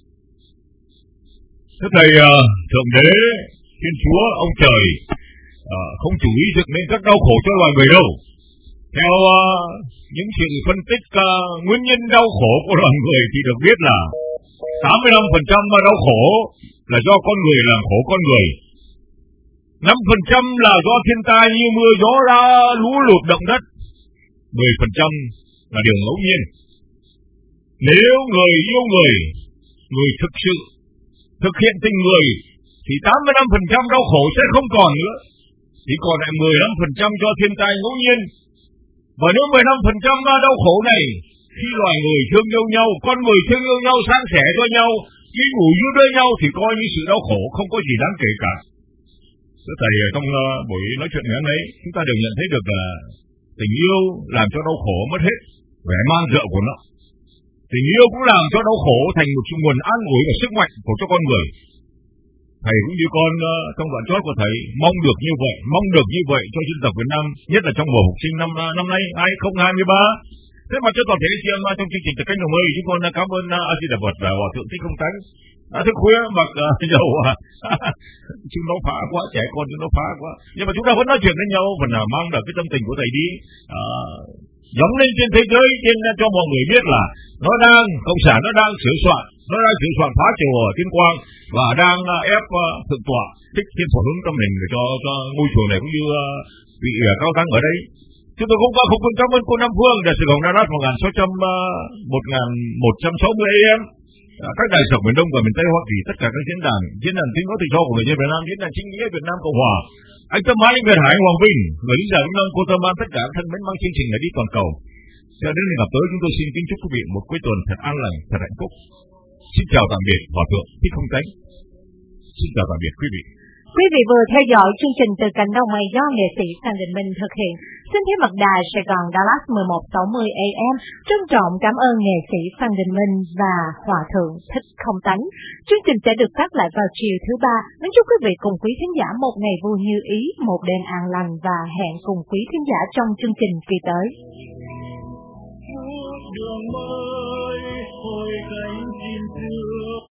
Thưa thầy, Thượng Đế, Thiên Chúa, ông Trời à, không chủ ý dựng nên các đau khổ cho loài người đâu. Theo uh, những sự phân tích uh, nguyên nhân đau khổ của loài người thì được biết là tám mươi lăm phần trăm đau khổ là do con người làm khổ con người, năm phần trăm là do thiên tai như mưa gió ra lũ lụt động đất, mười phần trăm là điều ngẫu nhiên. Nếu người yêu người, người thực sự thực hiện tình người thì tám mươi lăm phần trăm đau khổ sẽ không còn nữa, chỉ còn lại mười lăm phần trăm do thiên tai ngẫu nhiên. Và nếu mười lăm phần trăm đau khổ này khi loài người thương yêu nhau, con người thương yêu nhau, san sẻ cho nhau, đi ngủ giúp đỡ nhau thì coi như sự đau khổ không có gì đáng kể cả. Thưa thầy, trong uh, buổi nói chuyện ngày hôm nay chúng ta đều nhận thấy được là tình yêu làm cho đau khổ mất hết vẻ mang rợ của nó. Tình yêu cũng làm cho đau khổ thành một nguồn an ủi và sức mạnh của cho con người. Thầy cũng như con uh, trong đoạn chót của thầy mong được như vậy, mong được như vậy cho dân tộc Việt Nam, nhất là trong mùa phục sinh năm uh, năm nay hai không hai ba. Thế mà cho toàn thể anh chị em uh, trong chương trình Từ Cánh Đồng Mây, chúng con uh, cảm ơn uh, A Di Đà Phật và Hòa Thượng Thích Không Tánh. À, thức khuya mặc uh, dầu à. Chúng nó phá quá, trẻ con chúng nó phá quá, nhưng mà chúng ta vẫn nói chuyện với nhau, phần nào mang được cái tâm tình của thầy đi à, giống lên trên thế giới, trên cho mọi người biết là nó đang cộng sản nó đang sửa soạn, nó đang sửa soạn phá triều ở Tuyên Quang và đang uh, ép uh, thượng tọa Thích Thiên Phổ Hướng tâm mình để cho cho ngôi chùa này cũng như uh, vị uh, cao tăng ở đây Chúng tôi cũng có không cảm ơn cô Nam Phương để Sài Gòn Dallas một nghìn sáu trăm một nghìn một trăm sáu mươi A M, các đài dọc miền Đông và miền Tây Hoa Kỳ, tất cả các diễn đàn, diễn đàn tiếng nói tự do của người dân Việt Nam, diễn đàn chính nghĩa Việt Nam Cộng hòa. Anh Tâm Hải, anh Việt Hải, Hoàng Vinh, người lính già Vĩnh Long, cô Tâm An, tất cả thân mến mang chương trình là đi toàn cầu. Cho đến ngày gặp tới, chúng tôi xin kính chúc quý vị một cuối tuần thật an lành, thật hạnh phúc. Xin chào tạm biệt Hòa thượng Thích Không Tánh. Xin chào tạm biệt quý vị. Quý vị vừa theo dõi chương trình Từ Cánh Đồng Mây do nghệ sĩ Phan Đình Minh thực hiện. Xin thay mặt đài Sài Gòn Dallas mười một sáu mươi A M trân trọng cảm ơn nghệ sĩ Phan Đình Minh và Hòa thượng Thích Không Tánh. Chương trình sẽ được phát lại vào chiều thứ ba. Kính chúc quý vị cùng quý thính giả một ngày vui như ý, một đêm an lành và hẹn cùng quý thính giả trong chương trình kỳ tới. Đường mới hồi cánh chim xưa